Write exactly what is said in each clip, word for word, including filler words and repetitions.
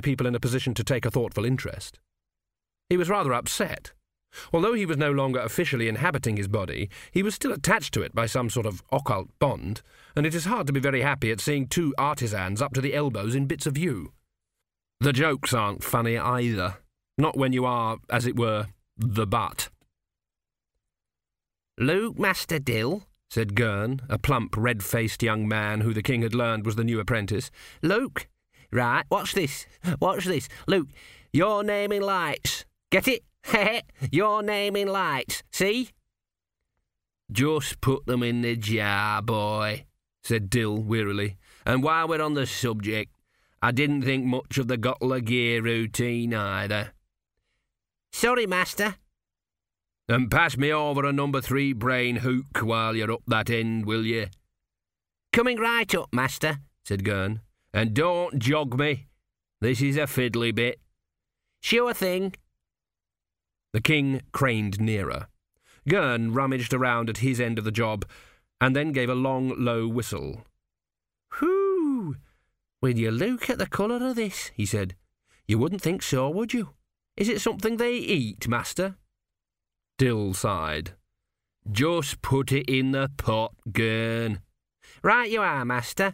people in a position to take a thoughtful interest. He was rather upset. Although he was no longer officially inhabiting his body, he was still attached to it by some sort of occult bond, and it is hard to be very happy at seeing two artisans up to the elbows in bits of you. The jokes aren't funny either, not when you are, as it were, the butt. "Luke, Master Dill," said Gurn, a plump, red-faced young man who the king had learned was the new apprentice. "Luke, right, watch this, watch this. Luke, your name in lights. Get it? Heh, your name in lights, see?" "Just put them in the jar, boy," said Dill wearily. "And while we're on the subject, I didn't think much of the Gotla gear routine either." "Sorry, Master." "And pass me over a number three brain hook while you're up that end, will you?" "Coming right up, Master," said Gurn. "And don't jog me. This is a fiddly bit." "Sure thing." The king craned nearer. Gurn rummaged around at his end of the job, and then gave a long, low whistle. "Whew! When you look at the colour of this," he said, "you wouldn't think so, would you? Is it something they eat, Master?" Dill sighed. "Just put it in the pot, Gurn." "Right you are, Master."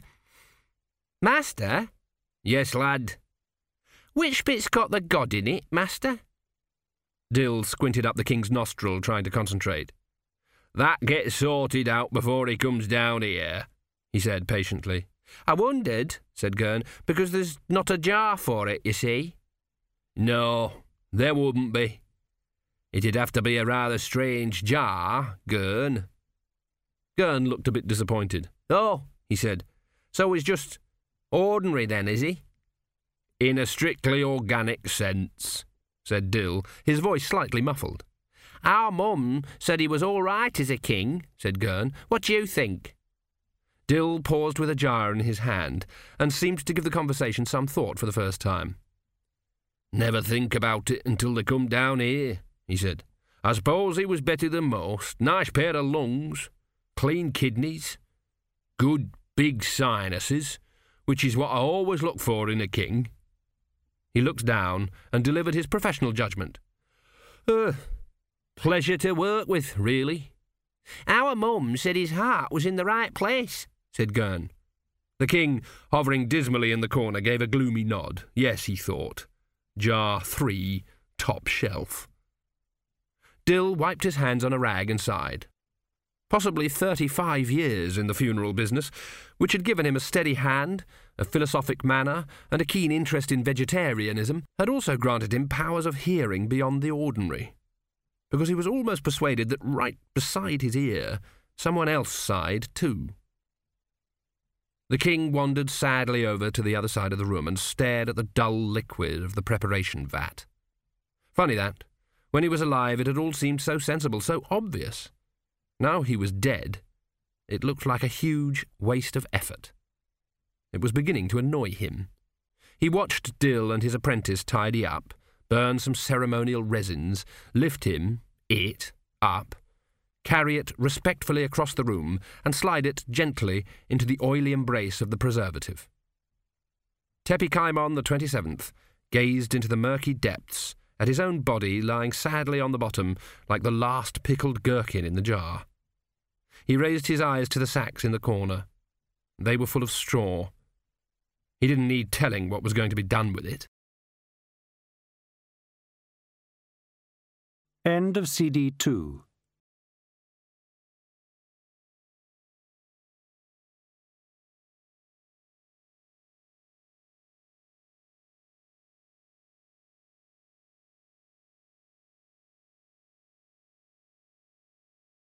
"Master?" "Yes, lad." "Which bit's got the god in it, Master?" Dill squinted up the king's nostril, trying to concentrate. "That gets sorted out before he comes down here," he said patiently. "I wondered," said Gurn, "because there's not a jar for it, you see." "No, there wouldn't be. It'd have to be a rather strange jar, Gurn." Gurn looked a bit disappointed. "Oh," he said, "so he's just ordinary then, is he?" "In a strictly organic sense," said Dill, his voice slightly muffled. "Our mum said he was all right as a king," said Gurn. "What do you think?" Dill paused with a jar in his hand, and seemed to give the conversation some thought for the first time. "Never think about it until they come down here," he said. "I suppose he was better than most. Nice pair of lungs, clean kidneys, good big sinuses, which is what I always look for in a king." He looked down and delivered his professional judgment. Uh, pleasure to work with, really." "Our mum said his heart was in the right place," said Gurn. The king, hovering dismally in the corner, gave a gloomy nod. Yes, he thought. Jar three, top shelf. Dill wiped his hands on a rag and sighed. Possibly thirty-five years in the funeral business, which had given him a steady hand, a philosophic manner, and a keen interest in vegetarianism, had also granted him powers of hearing beyond the ordinary, because he was almost persuaded that right beside his ear someone else sighed too. The king wandered sadly over to the other side of the room and stared at the dull liquid of the preparation vat. Funny that. When he was alive it had all seemed so sensible, so obvious. Now he was dead. It looked like a huge waste of effort. It was beginning to annoy him. He watched Dill and his apprentice tidy up, burn some ceremonial resins, lift him, it, up, carry it respectfully across the room, and slide it gently into the oily embrace of the preservative. Tepi Caimon the twenty-seventh gazed into the murky depths at his own body lying sadly on the bottom like the last pickled gherkin in the jar. He raised his eyes to the sacks in the corner. They were full of straw. He didn't need telling what was going to be done with it. End of C D two.